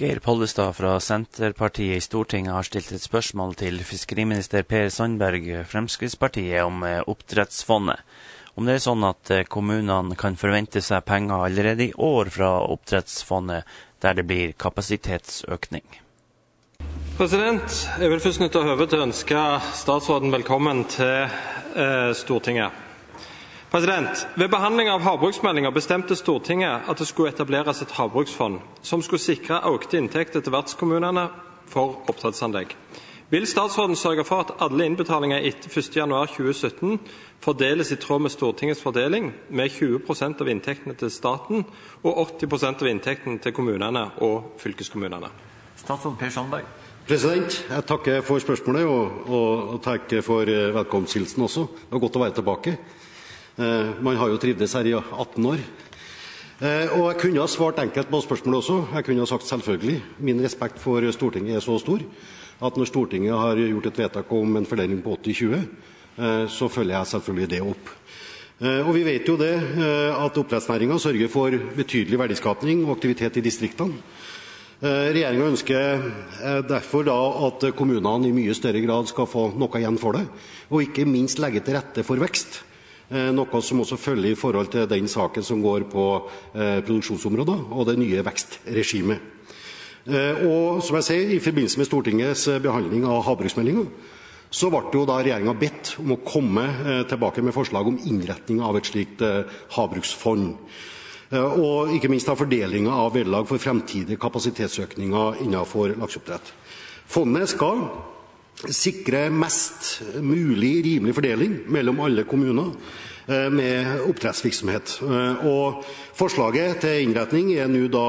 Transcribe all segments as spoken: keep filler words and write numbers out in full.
Geir Pollestad fra Senterpartiet i Stortinget har stilt et spørsmål til fiskeriminister Per Sandberg, Fremskrittspartiet, om oppdrettsfondet. Om det er sånn at kommunene kan forvente seg penger allerede i år fra oppdrettsfondet, der det blir kapasitetsøkning. President, jeg vil først nytte høvet til å ønske statsråden velkommen til eh, Stortinget. President, ved behandling av havbruksmeldingen bestemte Stortinget at det skulle etableres et havbruksfond som skulle sikre økte inntekter til vertskommunene for oppdrettsanlegg. Vil statsråden sørge for at alle innbetalinger etter første januar tjue sytten fordeles i tråd med Stortingets fordeling, med tjue prosent av inntektene til staten og åtti prosent av inntektene til kommunene og fylkeskommunene? Statsråd Per Sandberg. President, jeg takker for spørsmålet og, og, og takker for velkomsthilsen også. Det var godt å være tilbake. Eh, man har jo trivdes her i atten år. Eh, og jeg kunne ha svart enkelt på spørsmålet også. Jeg kunne ha sagt selvfølgelig. Min respekt for Stortinget er så stor at når Stortinget har gjort et vedtak om en fordeling på åtti tjue, eh, så følger jeg selvfølgelig det opp. Eh, og vi vet jo det eh, at oppdrettsnæringen sørger for betydelig verdiskapning og aktivitet i distriktene. Eh, Regjeringen ønsker eh, derfor da at kommunene i mye større grad skal få noe igjen for det, og ikke minst legge til rette for vekst. Noe som også følger i forhold til den saken som går på eh, produksjonsområder og det nye vekstregimet. Eh, og som jeg sier, i forbindelse med Stortingets behandling av havbruksmeldingen, så ble jo da regjeringen bedt om å komme eh, tilbake med forslag om innretning av et slikt eh, havbruksfond. Eh, og ikke minst av fordelingen av vederlag for fremtidige kapasitetsøkninger innenfor lakseoppdrett. Fondet skal sikre mest mulig rimelig fordeling mellom alle kommuner med oppdrettsvirksomhet. Og forslaget til innretning er nå da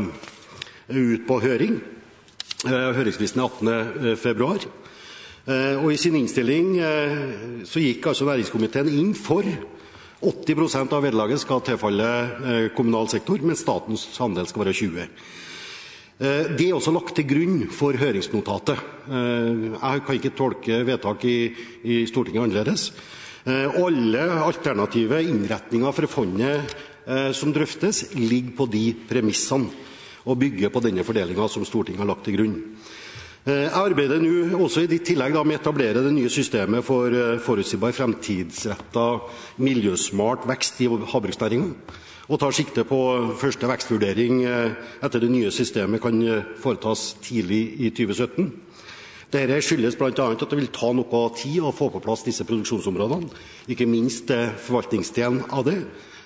ut på høring. Høringsfristen er attende februar. Og i sin innstilling så gikk altså næringskomiteen inn for åtti prosent av vederlaget skal tilfalle kommunal sektor, mens statens andel skal være tjue prosent. Det er også lagt til grunn for høringsnotatet. Jeg kan ikke tolke vedtak i, i Stortinget annerledes. Alle alternative innretninger for fondet som drøftes ligger på de premissene og bygger på denne fordelingen som Stortinget har lagt til grunn. Jeg arbeider nå også i tillegg da med å etablere det nye systemet for forutsigbar fremtidsrettet miljøsmart vekst i havbruksnæringen, og tar sikte på første vekstvurdering etter det nye systemet kan foretas tidlig i tjue sytten. Dette skyldes blant annet at det vil ta noe tid å få på plass disse produksjonsområdene, ikke minst forvaltningsdelen av det.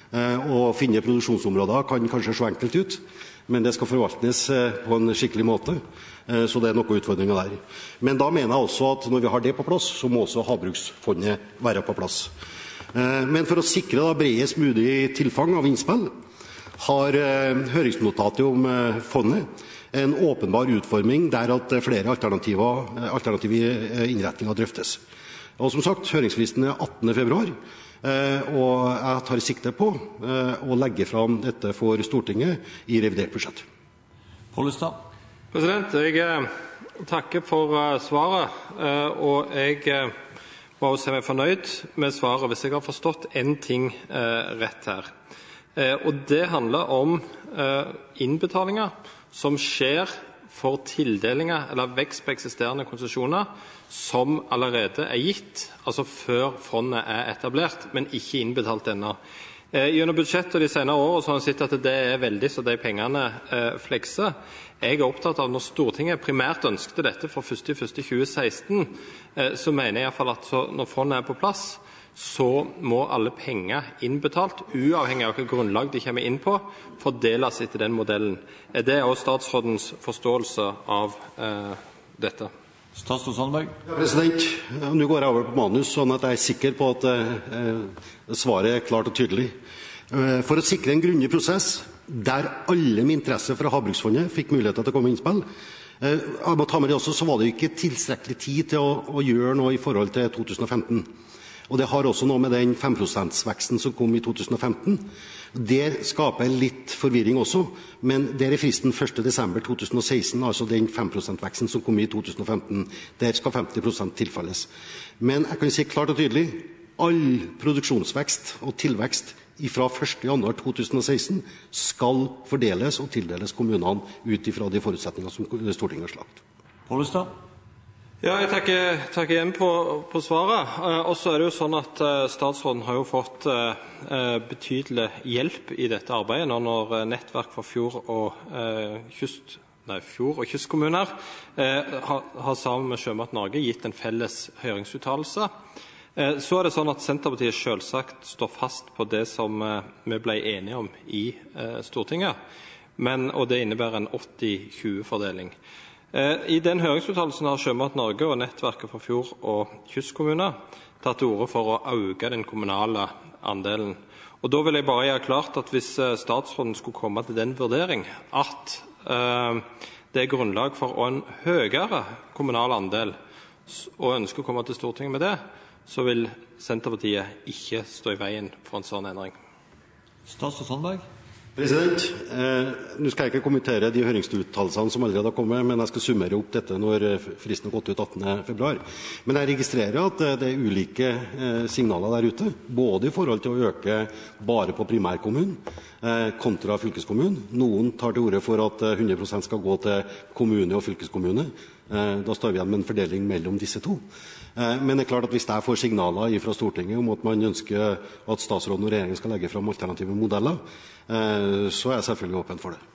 Å finne produksjonsområder kan kanskje se enkelt ut, men det skal forvaltes på en skikkelig måte, så det er noen utfordringer der. Men da mener jeg også at når vi har det på plass, så må også havbruksfondet være på plass. Men for å sikre da bredest mulig tilfang av innspill, har høringsnotatet om fondet en åpenbar utforming der at flere alternative innretninger drøftes. Og som sagt, høringsfristen er attende februar, og jeg tar sikte på å legge fram dette for Stortinget i revidert budsjett. Pollestad. President, jeg takker for svaret, og jeg må også si meg fornøyd med svaret hvis jeg har forstått en ting eh, rett her. Eh, og det handler om eh, innbetalinger som skjer for tildelinger eller vekst på eksisterende konsesjoner som allerede er gitt, altså før fondet er etablert, men ikke innbetalt ennå. Eh, gjennom budsjettet de senere årene så har han sett at det er veldig så de pengene eh, flekser. Jeg er opptatt av når Stortinget primært ønsket dette for første januar tjue seksten, eh, så mener jeg i hvert fall at så, når fondet er på plass, så må alle penger innbetalt, uavhengig av hvilket grunnlag de kommer inn på, fordeles etter den modellen. Er det også statsrådens forståelse av eh, dette? Statsråd Sandberg. Ja, president. Nå går jeg over på manus, sånn at jeg er sikker på at eh, svaret er klart og tydelig. Eh, for å sikre en grundig prosess, der alle med interesse fra Havbruksfondet fikk muligheter til å komme med innspill, eh, jeg må ta med det også, så var det ikke tilstrekkelig tid til å, å gjøre noe i forhold til to tusen og femten. Og det har også noe med den fem prosent-veksten som kom i to tusen og femten. Det skaper litt forvirring også, men det er fristen første desember to tusen og seksten, altså den fem prosent-veksten som kom i to tusen og femten. Der skal femti prosent tilfalles. Men jeg kan si klart og tydelig, all produksjonsvekst og tilvekst fra første januar to tusen og seksten skal fordeles og tildeles kommunene ut fra de forutsetninger som Stortinget har slagt. Pollestad? Ja, jeg takker, takker igjen på, på svaret. Eh, og så er det jo sånn at eh, statsråden har jo fått eh, betydelig hjelp i dette arbeidet når, når Nettverk for fjord- og, eh, kyst, nei, fjord- og kystkommuner eh, har, har sammen med Sjømat Norge gitt en felles høringsuttalelse. Eh, så er det sånn at Senterpartiet selvsagt står fast på det som eh, vi ble enige om i eh, Stortinget, men, og det innebærer en åtti tjue-fordeling. I den høringsuttalelsen har Sjømat Norge og Nettverket for fjord- og kystkommuner tatt til orde for å øke den kommunale andelen. Og da vil jeg bare gjøre klart at hvis statsråden skulle komme til den vurdering at eh, det er grunnlag for en høyere kommunal andel og ønsker å komme til Stortinget med det, så vil Senterpartiet ikke stå i veien for en sånn endring. Statsråd Sandberg? President, eh, nå skal jeg ikke kommentere de høringsuttalelsene som allerede har kommet, men jeg skal summere opp dette når fristen har gått ut attende februar. Men jeg registrerer at det er ulike eh, signaler der ute, både i forhold til å øke bare på primærkommunen eh, kontra fylkeskommunen. Noen tar til orde for at hundre prosent skal gå til kommune og fylkeskommune. Eh, da står vi igjen med en fordeling mellom disse to. Eh, men det er klart at hvis jeg får signaler fra Stortinget om at man ønsker at statsråden og regjeringen skal legge fram alternative modeller, så er jeg selvfølgelig åpen for det.